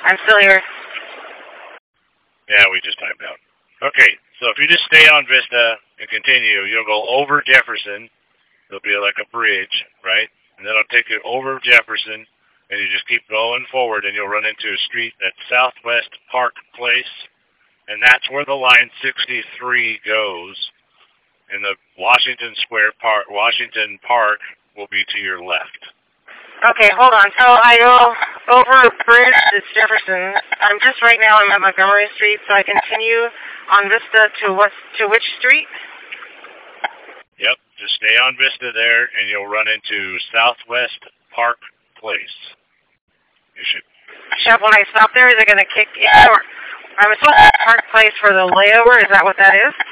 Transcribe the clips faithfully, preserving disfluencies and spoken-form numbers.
I'm still here. Yeah, we just timed out. Okay, so if you just stay on Vista and continue, you'll go over Jefferson. There'll be like a bridge, right? And then it'll take you over Jefferson, and you just keep going forward, and you'll run into a street that's Southwest Park Place, and that's where the line sixty-three goes. And the Washington Square Park, Washington Park, will be to your left. Okay, hold on. So I go over a bridge, it's Jefferson. I'm just right now, I'm at Montgomery Street, so I continue on Vista to what, to which street? Yep, just stay on Vista there, and you'll run into Southwest Park Place. You should. Chef, when I stop there, is it going to kick in? Or I'm supposed to Park Place for the layover, is that what that is?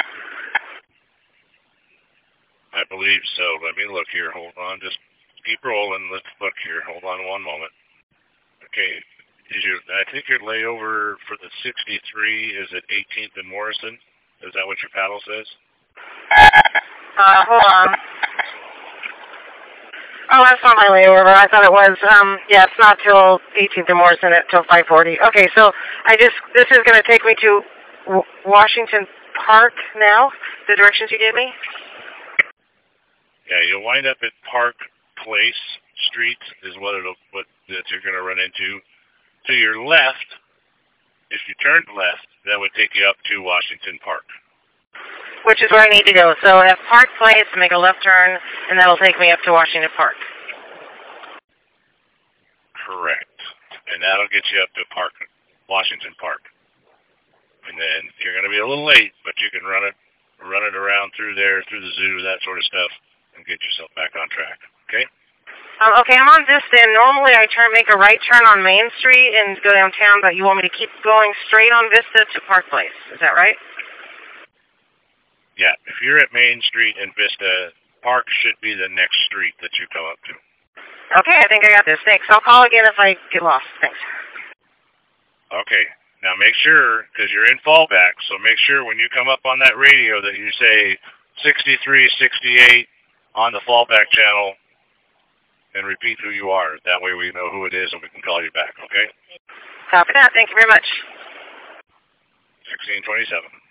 I believe so. Let me look here. Hold on. Just keep rolling. Let's look here. Hold on one moment. Okay. Is your, I think your layover for the sixty-three is at eighteenth and Morrison. Is that what your paddle says? Uh, hold on. Oh, that's not my layover. I thought it was. Um, yeah, it's not till eighteenth and Morrison. It's till five forty. Okay, so I just, this is going to take me to w- Washington Park now, the directions you gave me? Yeah, you'll wind up at Park Place Street is what it'll what that you're going to run into. To your left, if you turned left, that would take you up to Washington Park. Which is where I need to go. So at Park Place, make a left turn, and that'll take me up to Washington Park. Correct. And that'll get you up to Park, Washington Park. And then you're going to be a little late, but you can run it, run it around through there, through the zoo, that sort of stuff, and get yourself back on track. Okay? Um, okay, I'm on Vista, and normally I turn, make a right turn on Main Street and go downtown, but you want me to keep going straight on Vista to Park Place. Is that right? Yeah, if you're at Main Street and Vista, Park should be the next street that you come up to. Okay, I think I got this. Thanks. I'll call again if I get lost. Thanks. Okay. Now make sure, because you're in fallback, so make sure when you come up on that radio that you say sixty-three sixty-eight on the fallback channel and repeat who you are. That way we know who it is and we can call you back, okay? Copy that. Thank you very much. sixteen twenty-seven.